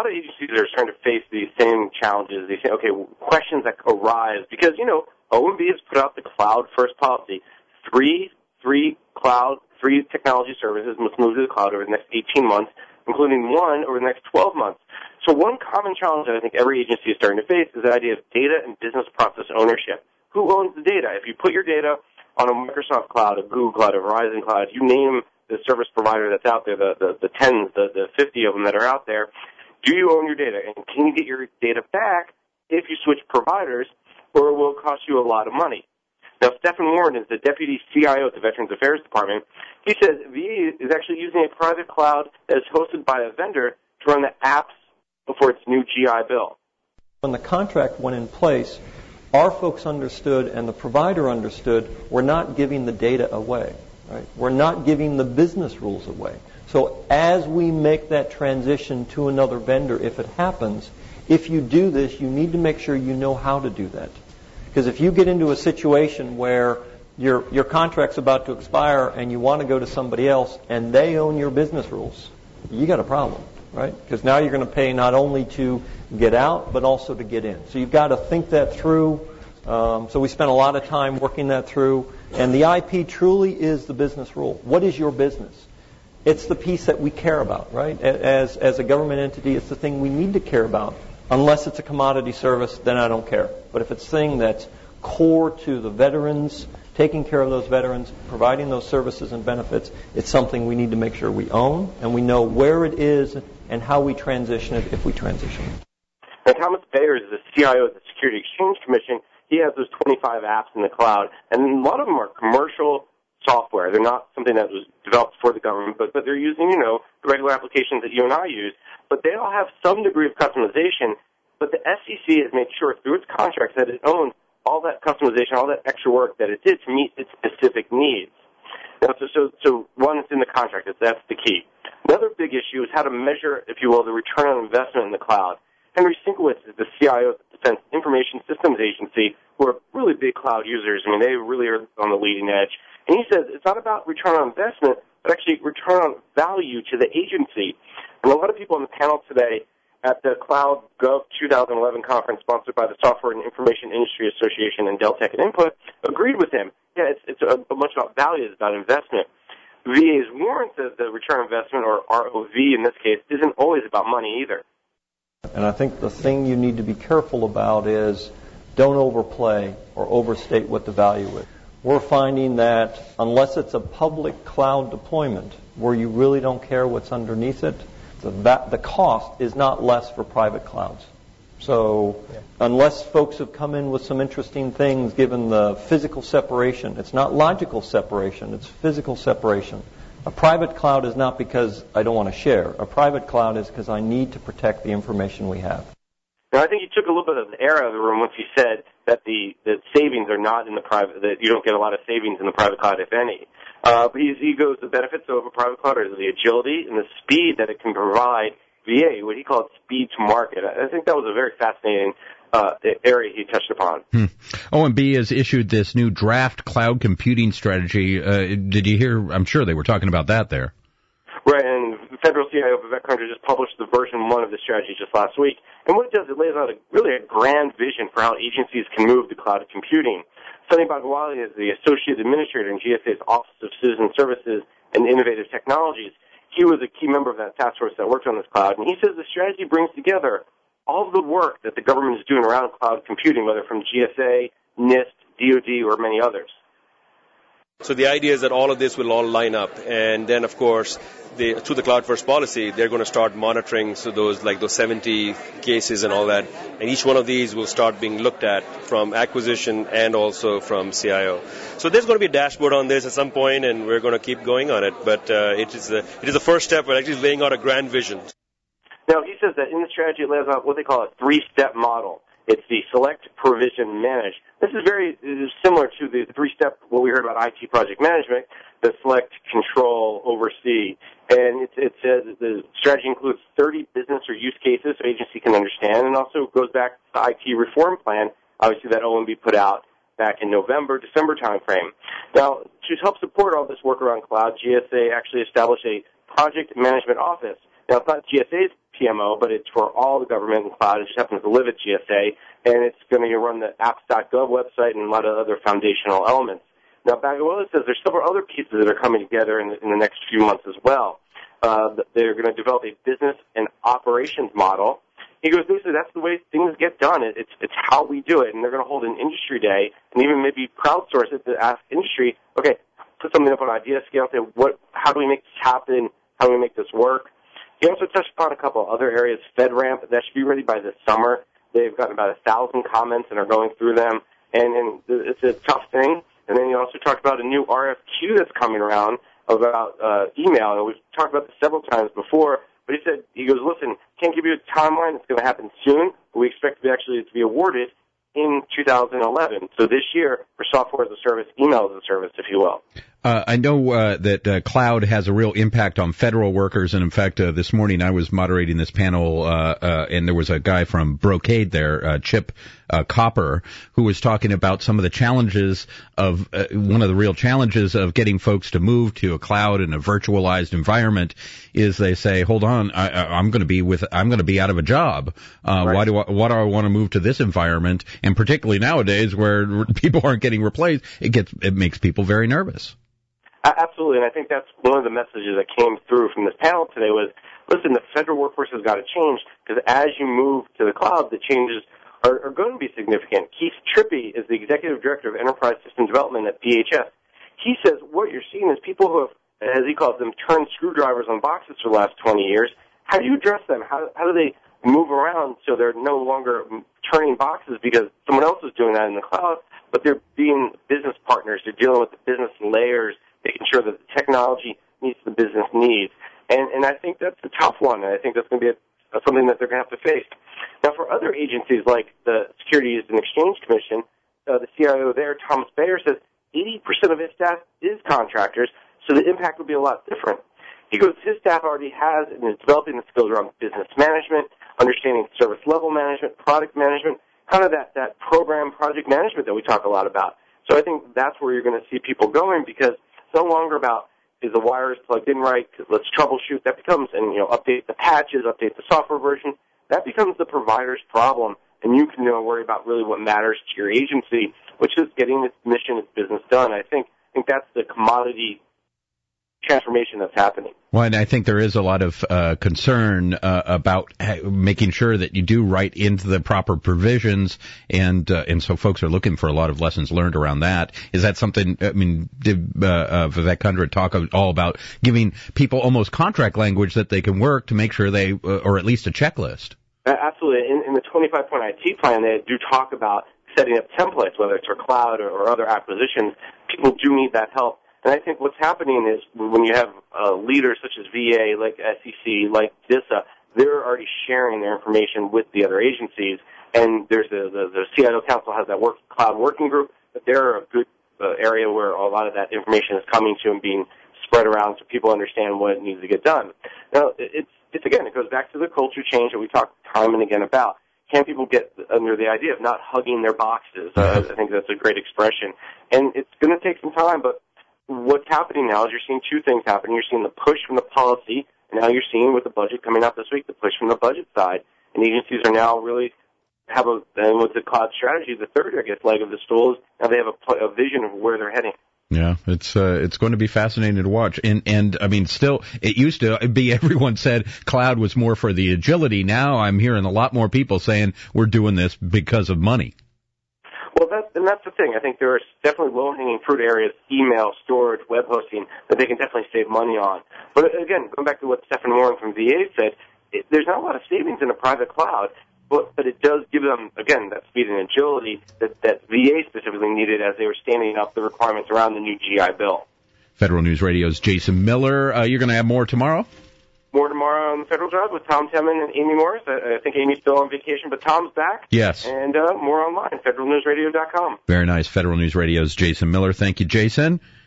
lot of agencies are starting to face these same challenges. These questions that arise because, OMB has put out the cloud-first policy. Three technology services must move to the cloud over the next 18 months, including one over the next 12 months. So one common challenge that I think every agency is starting to face is the idea of data and business process ownership. Who owns the data? If you put your data on a Microsoft cloud, a Google cloud, a Verizon cloud, you name the service provider that's out there, the tens, the 50 of them that are out there, do you own your data? And can you get your data back if you switch providers, or it will cost you a lot of money? Now, Stephen Warren is the Deputy CIO at the Veterans Affairs Department. He says VA is actually using a private cloud that is hosted by a vendor to run the apps for its new GI Bill. When the contract went in place, our folks understood and the provider understood we're not giving the data away. Right? We're not giving the business rules away. So as we make that transition to another vendor, if it happens, if you do this, you need to make sure you know how to do that. Because if you get into a situation where your contract's about to expire and you want to go to somebody else and they own your business rules, you got a problem, right? Because now you're going to pay not only to get out, but also to get in. So you've got to think that through. So we spent a lot of time working that through. And the IP truly is the business rule. What is your business? It's the piece that we care about, right? As a government entity, it's the thing we need to care about. Unless it's a commodity service, then I don't care. But if it's a thing that's core to the veterans, taking care of those veterans, providing those services and benefits, it's something we need to make sure we own and we know where it is and how we transition it if we transition it. Now, Thomas Bayer is the CIO of the Security Exchange Commission. He has those 25 apps in the cloud, and a lot of them are commercial software. They're not something that was developed for the government, but they're using, the regular applications that you and I use. But they all have some degree of customization, but the SEC has made sure through its contracts that it owns all that customization, all that extra work that it did to meet its specific needs. Now, so one, it's in the contract. That's the key. Another big issue is how to measure, if you will, the return on investment in the cloud. Henry Sinkowitz is the CIO of the Defense Information Systems Agency, who are really big cloud users. I mean, they really are on the leading edge. And he says it's not about return on investment, but actually return on value to the agency. And a lot of people on the panel today at the Cloud Gov 2011 conference sponsored by the Software and Information Industry Association and Dell Tech and Input agreed with him. Yeah, it's a much about value, it's about investment. VA's Warren says the return on investment, or ROV in this case, isn't always about money either. And I think the thing you need to be careful about is don't overplay or overstate what the value is. We're finding that unless it's a public cloud deployment where you really don't care what's underneath it, the cost is not less for private clouds. So unless folks have come in with some interesting things given the physical separation, it's not logical separation, it's physical separation. A private cloud is not because I don't want to share. A private cloud is because I need to protect the information we have. Now, I think you took a little bit of the air out of the room once you said that the savings are not in the private, that you don't get a lot of savings in the private cloud, if any. But he goes, the benefits of a private cloud are the agility and the speed that it can provide VA, what he called speed to market. I think that was a very fascinating area he touched upon. OMB has issued this new draft cloud computing strategy. Did you hear? I'm sure they were talking about that there. Right, and the federal CIO of Vivek Kundra just published the version 1 of the strategy just last week. And what it does, it lays out really a grand vision for how agencies can move to cloud computing. Sunny Bhagwali is the Associate Administrator in GSA's Office of Citizen Services and Innovative Technologies. He was a key member of that task force that worked on this cloud, and he says the strategy brings together all of the work that the government is doing around cloud computing, whether from GSA, NIST, DoD, or many others. So the idea is that all of this will all line up, and then, of course, through the Cloud First policy, they're going to start monitoring those 70 cases and all that, and each one of these will start being looked at from acquisition and also from CIO. So there's going to be a dashboard on this at some point, and we're going to keep going on it, but it is the first step. We're actually laying out a grand vision. Now, he says that in the strategy it lays out what they call a 3-step model. It's the select, provision, manage. This is very similar to the 3-step, what we heard about IT project management, the select, control, oversee. And it says the strategy includes 30 business or use cases so agency can understand, and also goes back to the IT reform plan, obviously, that OMB put out back in November, December timeframe. Now, to help support all this work around cloud, GSA actually established a project management office Now, it's not GSA's PMO, but it's for all the government and cloud. It just happens to live at GSA, and it's going to run the apps.gov website and a lot of other foundational elements. Now, Bagawola says there's several other pieces that are coming together in the next few months as well. They're going to develop a business and operations model. He goes, Lisa, that's the way things get done. It's how we do it. And they're going to hold an industry day and even maybe crowdsource it to ask industry, okay, put something up on idea scale, say, how do we make this happen? How do we make this work? He also touched upon a couple other areas. FedRAMP, that should be ready by this summer. They've gotten about 1,000 comments and are going through them. And it's a tough thing. And then he also talked about a new RFQ that's coming around about email. And we've talked about this several times before. But he goes, listen, can't give you a timeline. It's going to happen soon. But we expect to be awarded in 2011. So this year for software as a service, email as a service, if you will. I know that cloud has a real impact on federal workers, and in fact, this morning I was moderating this panel, and there was a guy from Brocade there, Chip Copper, who was talking about some of the challenges of one of the real challenges of getting folks to move to a cloud and a virtualized environment is they say, hold on, I'm going to be out of a job. Right. Why do I want to move to this environment? And particularly nowadays where people aren't getting replaced, it makes people very nervous. Absolutely, and I think that's one of the messages that came through from this panel today was, listen, the federal workforce has got to change because as you move to the cloud, the changes are going to be significant. Keith Trippey is the Executive Director of Enterprise System Development at DHS. He says what you're seeing is people who have, as he calls them, turned screwdrivers on boxes for the last 20 years. How do you address them? How do they move around so they're no longer turning boxes because someone else is doing that in the cloud, but they're being business partners. They're dealing with the business layers, making sure that the technology meets the business needs. And I think that's a tough one, and I think that's going to be something that they're going to have to face. Now, for other agencies like the Securities and Exchange Commission, the CIO there, Thomas Bayer, says 80% of his staff is contractors, so the impact will be a lot different. He goes, his staff already has and is developing the skills around business management, understanding service level management, product management, kind of that program project management that we talk a lot about. So I think that's where you're going to see people going because it's no longer about is the wires plugged in right, let's troubleshoot. That becomes, and update the patches, update the software version. That becomes the provider's problem, and you can worry about really what matters to your agency, which is getting its mission, its business done. I think that's the commodity transformation that's happening. Well, and I think there is a lot of concern about making sure that you do write into the proper provisions, and so folks are looking for a lot of lessons learned around that. Is that something? I mean, did Vivek Kundra talk all about giving people almost contract language that they can work to make sure they, or at least a checklist? Absolutely. In the 25-point IT plan, they do talk about setting up templates, whether it's for cloud or other acquisitions. People do need that help. And I think what's happening is when you have leaders such as VA, like SEC, like DISA, they're already sharing their information with the other agencies. And there's the CIO Council has that cloud working group, but they're a good area where a lot of that information is coming to and being spread around so people understand what needs to get done. Now, it goes back to the culture change that we talk time and again about. Can people get under the idea of not hugging their boxes? I think that's a great expression. And it's going to take some time, but what's happening now is you're seeing two things happen. You're seeing the push from the policy, and now you're seeing with the budget coming out this week, the push from the budget side. And agencies are now really have and with the cloud strategy, the third, leg of the stool is now they have a vision of where they're heading. Yeah, it's going to be fascinating to watch. And I mean, still, it used to be everyone said cloud was more for the agility. Now I'm hearing a lot more people saying we're doing this because of money. Well, that's the thing. I think there are definitely low-hanging fruit areas, email, storage, web hosting, that they can definitely save money on. But again, going back to what Stephen Warren from VA said, there's not a lot of savings in a private cloud, but it does give them, again, that speed and agility that VA specifically needed as they were standing up the requirements around the new GI Bill. Federal News Radio's Jason Miller. You're going to have more tomorrow? More tomorrow on the Federal Drive with Tom Temin and Amy Morris. I think Amy's still on vacation, but Tom's back. Yes. And more online, federalnewsradio.com. Very nice. Federal News Radio's Jason Miller. Thank you, Jason.